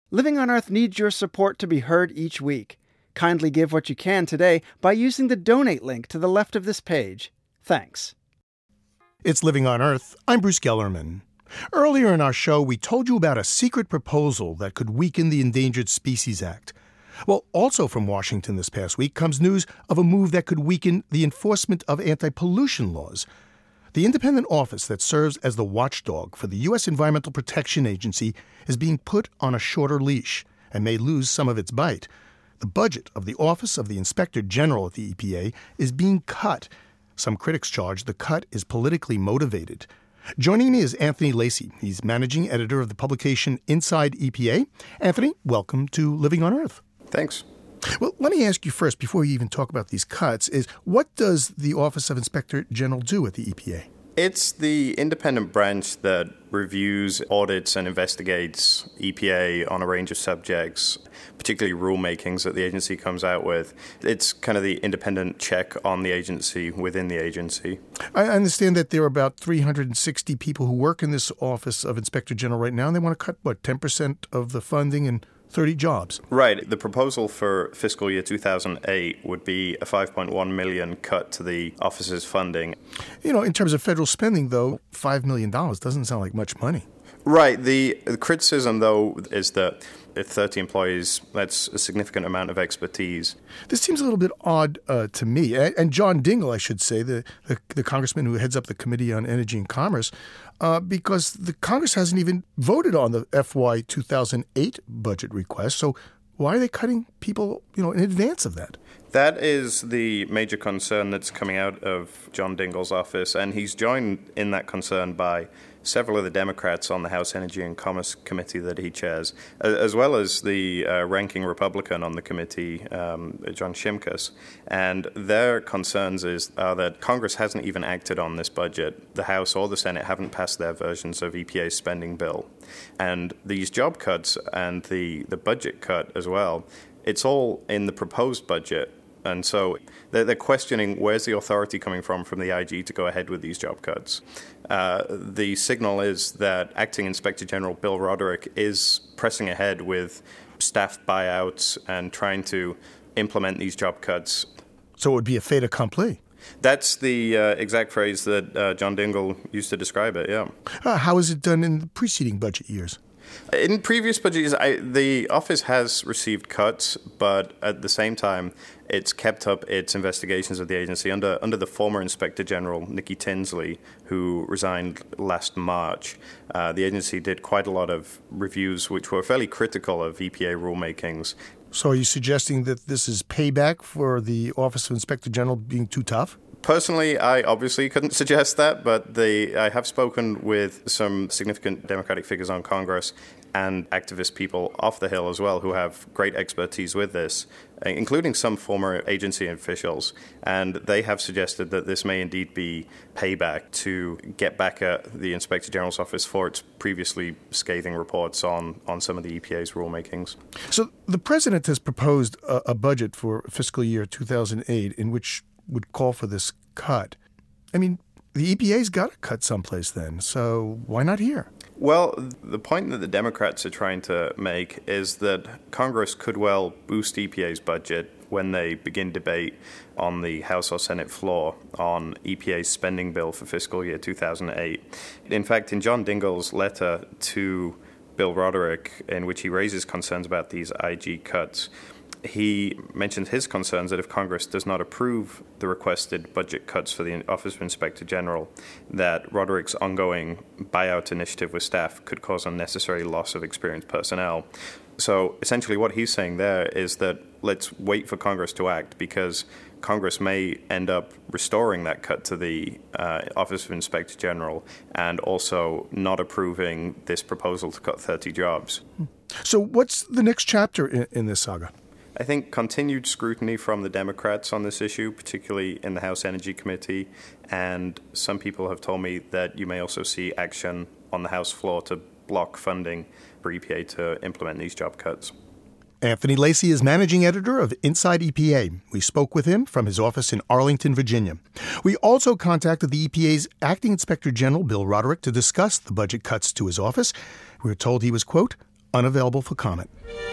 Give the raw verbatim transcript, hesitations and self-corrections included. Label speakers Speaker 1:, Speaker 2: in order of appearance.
Speaker 1: Living on Earth needs your support to be heard each week. Kindly give what you can today by using the donate link to the left of this page. Thanks.
Speaker 2: It's Living on Earth. I'm Bruce Gellerman. Earlier in our show, we told you about a secret proposal that could weaken the Endangered Species Act. Well, also from Washington this past week comes news of a move that could weaken the enforcement of anti-pollution laws. The independent office that serves as the watchdog for the U S Environmental Protection Agency is being put on a shorter leash and may lose some of its bite. The budget of the Office of the Inspector General at the E P A is being cut. Some critics charge the cut is politically motivated. Joining me is Anthony Lacey. He's managing editor of the publication Inside E P A. Anthony, welcome to Living on Earth.
Speaker 3: Thanks.
Speaker 2: Well, let me ask you first, before you even talk about these cuts, is what does the Office of Inspector General do at the E P A?
Speaker 3: It's the independent branch that reviews, audits, and investigates E P A on a range of subjects, particularly rulemakings that the agency comes out with. It's kind of the independent check on the agency within the agency.
Speaker 2: I understand that there are about three hundred sixty people who work in this Office of Inspector General right now, and they want to cut, what, ten percent of the funding and thirty jobs.
Speaker 3: Right. The proposal for fiscal year two thousand eight would be a five point one million dollars cut to the office's funding.
Speaker 2: You know, in terms of federal spending, though, five million dollars doesn't sound like much money.
Speaker 3: Right. The, the criticism, though, is that if thirty employees, that's a significant amount of expertise.
Speaker 2: This seems a little bit odd uh, to me. And John Dingell, I should say, the, the, the congressman who heads up the Committee on Energy and Commerce, uh, because the Congress hasn't even voted on the F Y two thousand eight budget request. So why are they cutting people, you know, in advance of that?
Speaker 3: That is the major concern that's coming out of John Dingell's office, and he's joined in that concern by several of the Democrats on the House Energy and Commerce Committee that he chairs, as well as the uh, ranking Republican on the committee, um, John Shimkus. And their concerns is are that Congress hasn't even acted on this budget. The House or the Senate haven't passed their versions of E P A's spending bill. And these job cuts and the, the budget cut as well, it's all in the proposed budget. And so they're, they're questioning where's the authority coming from from the I G to go ahead with these job cuts. Uh, the signal is that Acting Inspector General Bill Roderick is pressing ahead with staff buyouts and trying to implement these job cuts.
Speaker 2: So it would be a fait accompli.
Speaker 3: That's the uh, exact phrase that uh, John Dingell used to describe it, yeah.
Speaker 2: Uh, how is it done in the preceding budget years?
Speaker 3: In previous budget years, I, the office has received cuts, but at the same time, it's kept up its investigations of the agency under under the former Inspector General, Nikki Tinsley, who resigned last March. Uh, the agency did quite a lot of reviews which were fairly critical of E P A rulemakings.
Speaker 2: So are you suggesting that this is payback for the Office of Inspector General being too tough?
Speaker 3: Personally, I obviously couldn't suggest that, but they, I have spoken with some significant Democratic figures on Congress and activist people off the Hill as well who have great expertise with this, including some former agency officials. And they have suggested that this may indeed be payback to get back at the Inspector General's office for its previously scathing reports on, on some of the E P A's rulemakings.
Speaker 2: So the president has proposed a, a budget for fiscal year two thousand eight in which would call for this cut. I mean, the E P A's got to cut someplace then, so why not here?
Speaker 3: Well, the point that the Democrats are trying to make is that Congress could well boost E P A's budget when they begin debate on the House or Senate floor on E P A's spending bill for fiscal year two thousand eight. In fact, in John Dingell's letter to Bill Roderick, in which he raises concerns about these I G cuts, he mentions his concerns that if Congress does not approve the requested budget cuts for the Office of Inspector General, that Roderick's ongoing buyout initiative with staff could cause unnecessary loss of experienced personnel. So essentially what he's saying there is that let's wait for Congress to act because Congress may end up restoring that cut to the uh, Office of Inspector General and also not approving this proposal to cut thirty jobs.
Speaker 2: So what's the next chapter in, in this saga?
Speaker 3: I think continued scrutiny from the Democrats on this issue, particularly in the House Energy Committee, and some people have told me that you may also see action on the House floor to block funding for E P A to implement these job cuts.
Speaker 2: Anthony Lacey is managing editor of Inside E P A. We spoke with him from his office in Arlington, Virginia. We also contacted the E P A's acting inspector general, Bill Roderick, to discuss the budget cuts to his office. We were told he was, quote, Unavailable for comment.